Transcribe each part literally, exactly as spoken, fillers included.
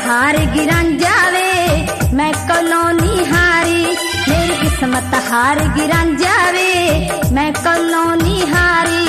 हार गिरन जावे मैं कॉलोनी हारी, मेरी किस्मत हार गिरन जावे मैं कॉलोनी हारी।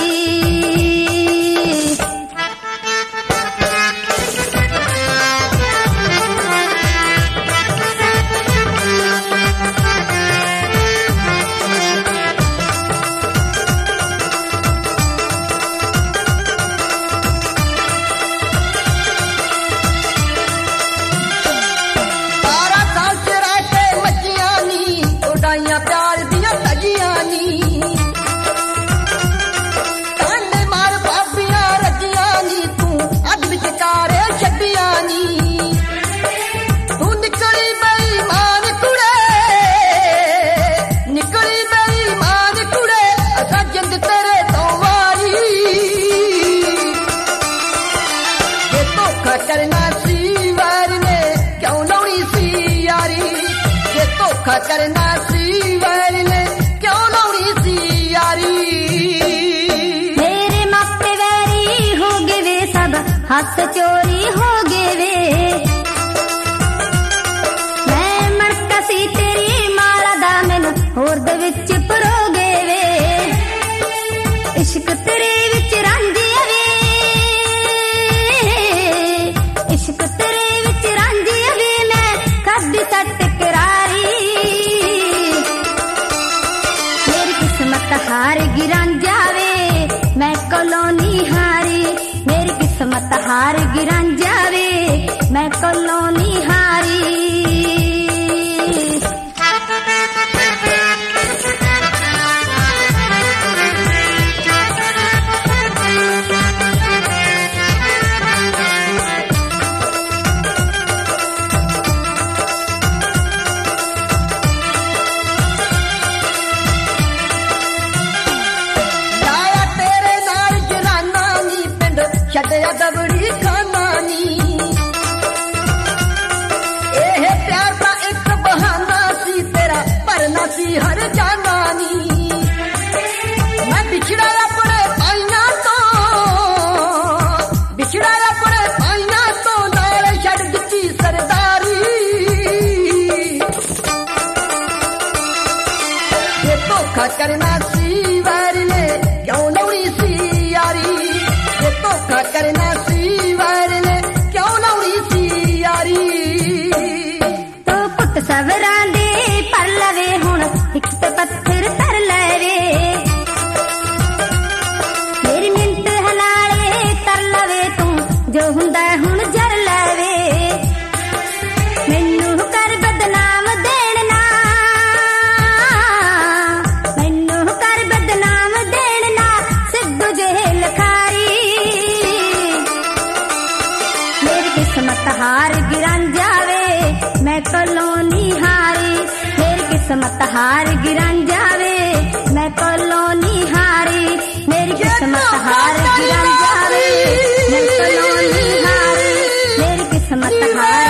प्यार दिया तजिया नी काने मार भाबिया रजिया नी, तू अज विचकारे छड्डिया नी। तू निकली बेईमान कुड़े, निकली बेईमान कुड़े, असा जिंद तेरे तो वारी। ये धोखा करना सी वार ने क्यों लाउनी सी यारी, ये धोखा करना सी हथ चोरी हो गए वे, मैं मड़का सी तेरी माला दा मैनू होर दे विच परो गए वे। इश्क तेरे विच रांझिया वे, इश्क तेरे विच रांझिया वे, मैं कदी सट करारी। मेरी किस्मत हार गिरन जावे मैं कॉलोनी हारी, मेरी किस्मत हार गिरन जावे मैं कॉलोनी हारी। छड्डिया दबड़ी खाना नी, एह प्यार दा एक बहाना सी तेरा भरना सी हर जाना नी। मैं बिछड़ा अपने पाइया तो, बिछड़ा अपने पाइया तो नाल छड़ दित्ती सरदारी। ये धोखा करना सी वार ने क्यों लाउनी सी यारी, ये धोखा करना सी वार ने क्यों लाउनी सी यारी। तो पुट सवरां दे पर लवे हुण इक ते पत्थर तर लवे, मेरी मिंट हलाले तर लवे तू जो हुंदा हुण जर लवे। मैनू कर बदनाम देण ना, मैनू कर बदनाम देण ना सिद्धू जेल खारी। मेरी किस्मत हार गिरन जावे मैं कॉलोनी हारी, मेरी किस्मत हार गिरन जावे मैं कॉलोनी हारी, मेरी किस्मत हार गिरन जावे मैं कॉलोनी हारी, मेरी किस्मत हार